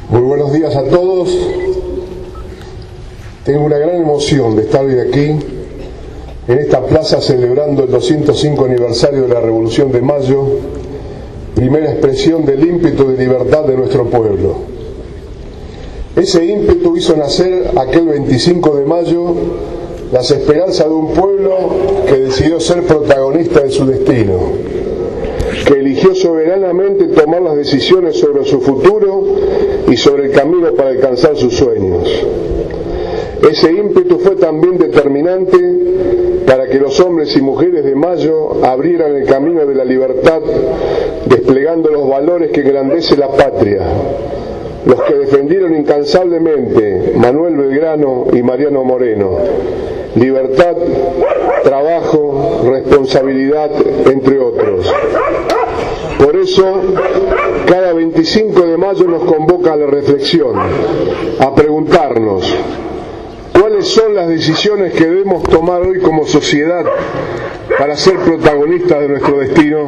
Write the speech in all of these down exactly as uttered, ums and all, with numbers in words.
Muy buenos días a todos. Tengo una gran emoción de estar hoy aquí, en esta plaza, celebrando el doscientos cinco aniversario de la Revolución de Mayo, primera expresión del ímpetu de libertad de nuestro pueblo. Ese ímpetu hizo nacer aquel veinticinco de mayo las esperanzas de un pueblo que decidió ser protagonista de su destino, que eligió soberanamente tomar las decisiones sobre su futuro y sobre el camino para alcanzar sus sueños. Ese ímpetu fue también determinante para que los hombres y mujeres de Mayo abrieran el camino de la libertad, desplegando los valores que engrandece la patria, los que defendieron incansablemente Manuel Belgrano y Mariano Moreno: libertad, trabajo, responsabilidad, entre otros. Por eso, cada veinticinco de mayo nos convoca a la reflexión, a preguntarnos: ¿cuáles son las decisiones que debemos tomar hoy como sociedad para ser protagonistas de nuestro destino?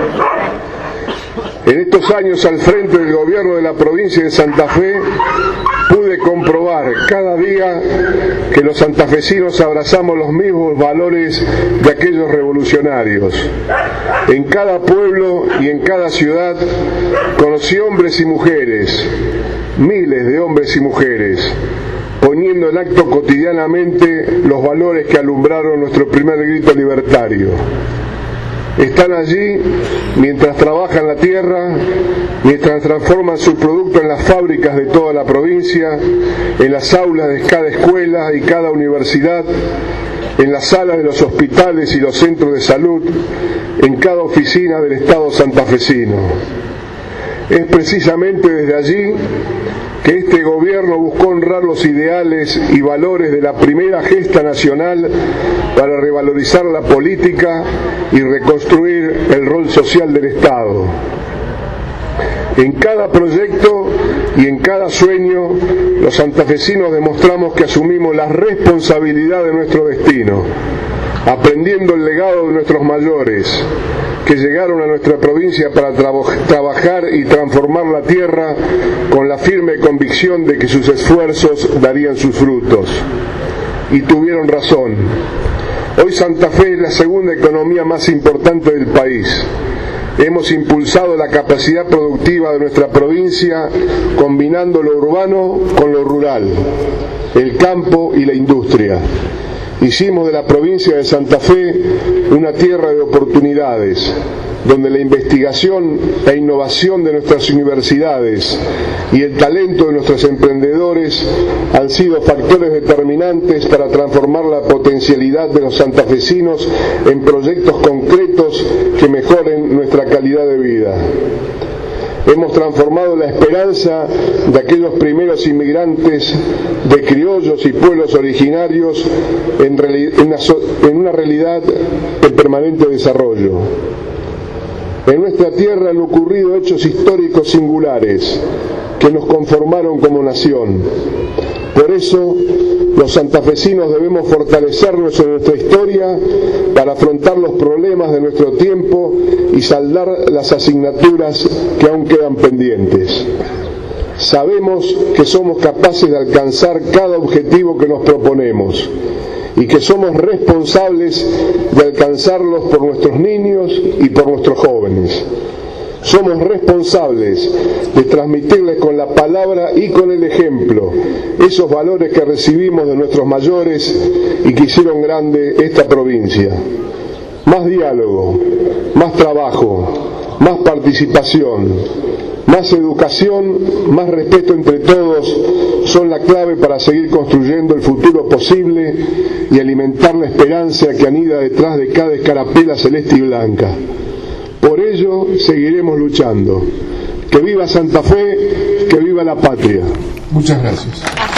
En estos años al frente del gobierno de la provincia de Santa Fe, pude comprobar cada día que los santafesinos abrazamos los mismos valores de aquellos revolucionarios. En cada pueblo y en cada ciudad conocí hombres y mujeres, miles de hombres y mujeres, poniendo en acto cotidianamente los valores que alumbraron nuestro primer grito libertario. Están allí mientras trabajan la tierra, mientras transforman su producto en las fábricas de toda la provincia, en las aulas de cada escuela y cada universidad, en las salas de los hospitales y los centros de salud, en cada oficina del Estado santafesino. Es precisamente desde allí que este gobierno buscó honrar los ideales y valores de la primera gesta nacional para revalorizar la política y reconstruir el rol social del Estado. En cada proyecto y en cada sueño, los santafesinos demostramos que asumimos la responsabilidad de nuestro destino, aprendiendo el legado de nuestros mayores, que llegaron a nuestra provincia para traba- trabajar y transformar la tierra con la firme convicción de que sus esfuerzos darían sus frutos. Y tuvieron razón. Hoy Santa Fe es la segunda economía más importante del país. Hemos impulsado la capacidad productiva de nuestra provincia, combinando lo urbano con lo rural, el campo y la industria. Hicimos de la provincia de Santa Fe una tierra de oportunidades, donde la investigación e innovación de nuestras universidades y el talento de nuestros emprendedores han sido factores determinantes para transformar la potencialidad de los santafesinos en proyectos concretos que mejoren nuestra calidad de vida. Hemos transformado la esperanza de aquellos primeros inmigrantes de criollos y pueblos originarios en, en, una, en una realidad en permanente desarrollo. En nuestra tierra han ocurrido hechos históricos singulares que nos conformaron como nación. Por eso, los santafesinos debemos fortalecernos en nuestra historia para afrontar los problemas de nuestro tiempo y saldar las asignaturas que aún quedan pendientes. Sabemos que somos capaces de alcanzar cada objetivo que nos proponemos y que somos responsables de alcanzarlos por nuestros niños y por nuestros jóvenes. Somos responsables de transmitirles con la palabra y con el ejemplo esos valores que recibimos de nuestros mayores y que hicieron grande esta provincia. Más diálogo, más trabajo, más participación, más educación, más respeto entre todos son la clave para seguir construyendo el futuro posible y alimentar la esperanza que anida detrás de cada escarapela celeste y blanca. Por ello seguiremos luchando. Que viva Santa Fe, que viva la patria. Muchas gracias.